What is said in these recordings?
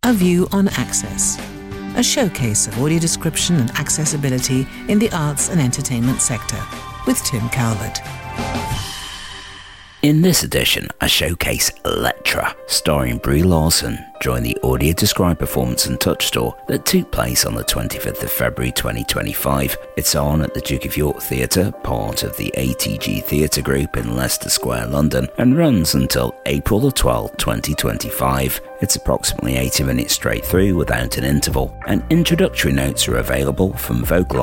A View on Access, a showcase of audio description and accessibility in the arts and entertainment sector, with Tim Calvert. In this edition, I showcase Elektra, starring Brie Larson, during the Audio Described performance and touch tour that took place on the 25th of February 2025. It's on at the Duke of York Theatre, part of the ATG Theatre Group in Leicester Square, London, and runs until April the 12th, 2025. It's approximately 80 minutes straight through without an interval, and introductory notes are available from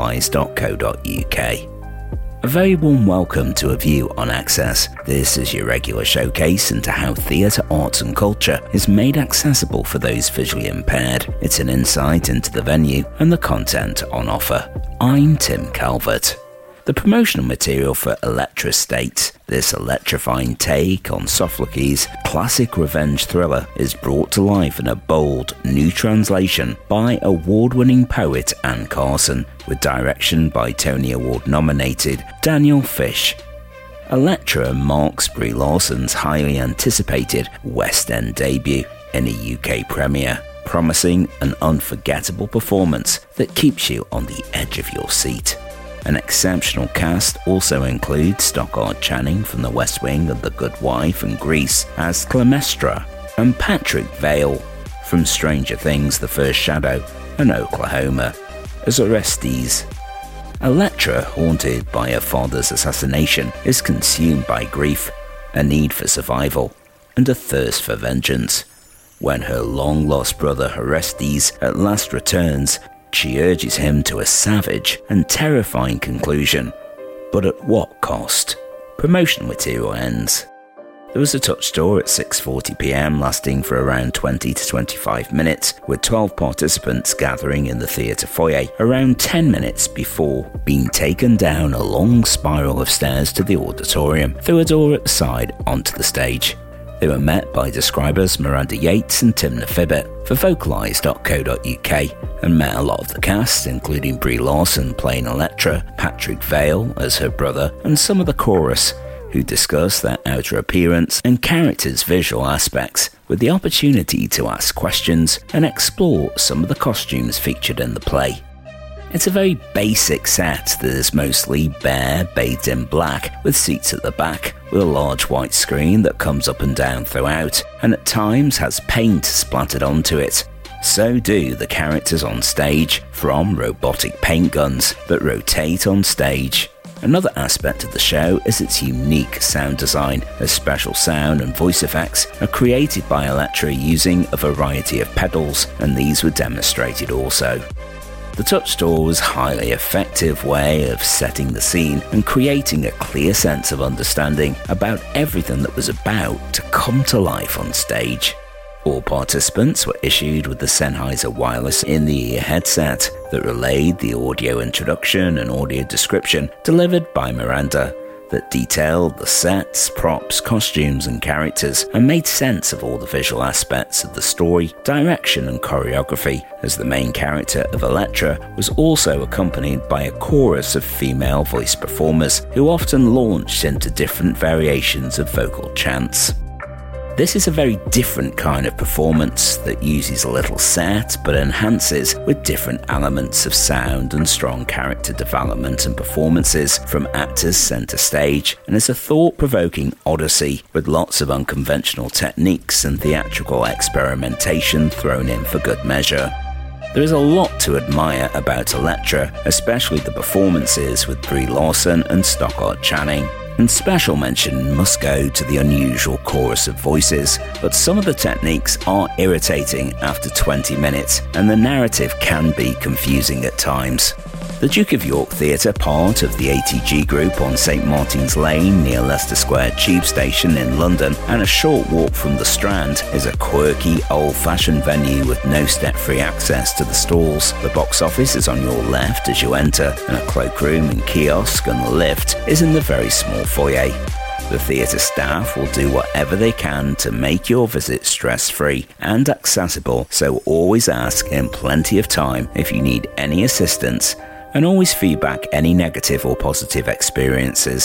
vocalise.co.uk. A very warm welcome to A View on Access. This is your regular showcase into how theatre, arts and culture is made accessible for those visually impaired. It's an insight into the venue and the content on offer. I'm Tim Calvert. The promotional material for Elektra states, this electrifying take on Sophocles' classic revenge thriller is brought to life in a bold, new translation by award-winning poet Anne Carson, with direction by Tony Award-nominated Daniel Fish. Elektra marks Brie Larson's highly anticipated West End debut in a UK premiere, promising an unforgettable performance that keeps you on the edge of your seat. An exceptional cast also includes Stockard Channing from The West Wing and The Good Wife and Grease as Clemestra, and Patrick Vale from Stranger Things: The First Shadow and Oklahoma as Orestes. Elektra, haunted by her father's assassination, is consumed by grief, a need for survival, and a thirst for vengeance. When her long-lost brother Orestes at last returns, she urges him to a savage and terrifying conclusion, but at what cost? Promotional material ends. There was a touch tour at 6:40 p.m. lasting for around 20 to 25 minutes, with 12 participants gathering in the theatre foyer around 10 minutes before being taken down a long spiral of stairs to the auditorium through a door at the side onto the stage. They were met by describers Miranda Yates and Timna Fibbett for vocalise.co.uk and met a lot of the cast, including Brie Larson playing Elektra, Patrick Vale as her brother, and some of the chorus, who discussed their outer appearance and characters' visual aspects, with the opportunity to ask questions and explore some of the costumes featured in the play. It's a very basic set that is mostly bare, bathed in black, with seats at the back, with a large white screen that comes up and down throughout, and at times has paint splattered onto it. So do the characters on stage, from robotic paint guns that rotate on stage. Another aspect of the show is its unique sound design, as special sound and voice effects are created by Elektra using a variety of pedals, and these were demonstrated also. The touch tour was a highly effective way of setting the scene and creating a clear sense of understanding about everything that was about to come to life on stage. All participants were issued with the Sennheiser wireless in-the-ear headset that relayed the audio introduction and audio description delivered by Miranda, that detailed the sets, props, costumes and characters and made sense of all the visual aspects of the story, direction and choreography, as the main character of Elektra was also accompanied by a chorus of female voice performers who often launched into different variations of vocal chants. This is a very different kind of performance that uses a little set but enhances with different elements of sound and strong character development and performances from actors centre stage, and is a thought-provoking odyssey with lots of unconventional techniques and theatrical experimentation thrown in for good measure. There is a lot to admire about Elektra, especially the performances with Brie Larson and Stockard Channing. And special mention must go to the unusual chorus of voices, but some of the techniques are irritating after 20 minutes, and the narrative can be confusing at times. The Duke of York Theatre, part of the ATG Group on St Martin's Lane near Leicester Square Tube Station in London and a short walk from the Strand, is a quirky, old-fashioned venue with no step-free access to the stalls. The box office is on your left as you enter, and a cloakroom and kiosk and the lift is in the very small foyer. The theatre staff will do whatever they can to make your visit stress-free and accessible, so always ask in plenty of time if you need any assistance, and always feedback any negative or positive experiences.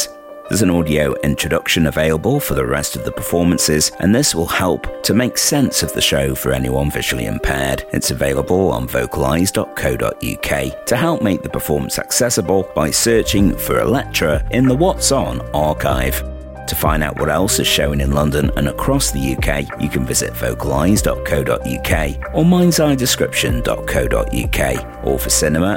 There's an audio introduction available for the rest of the performances, and this will help to make sense of the show for anyone visually impaired. It's available on vocalise.co.uk to help make the performance accessible by searching for Electra in the What's On archive. To find out what else is showing in London and across the UK, you can visit vocalise.co.uk or mindseyedescription.co.uk, or for cinema,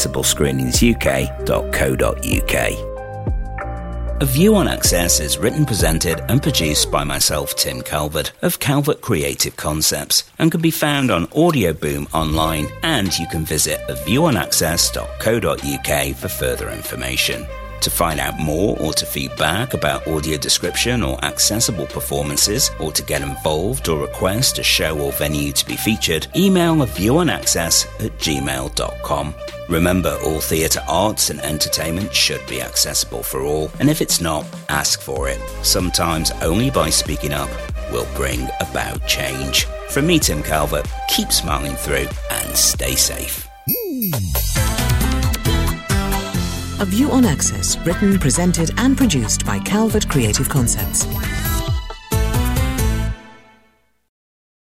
accessiblescreeningsuk.co.uk. A View on Access is written, presented and produced by myself, Tim Calvert, of Calvert Creative Concepts, and can be found on Audio Boom online, and you can visit aviewоnaccess.co.uk for further information. To find out more or to feedback about audio description or accessible performances, or to get involved or request a show or venue to be featured, email aviewоnaccess@gmail.com. Remember, all theatre arts and entertainment should be accessible for all, and if it's not, ask for it. Sometimes only by speaking up will bring about change. From me, Tim Calvert, keep smiling through and stay safe. A View on Access, written, presented and produced by Calvert Creative Concepts.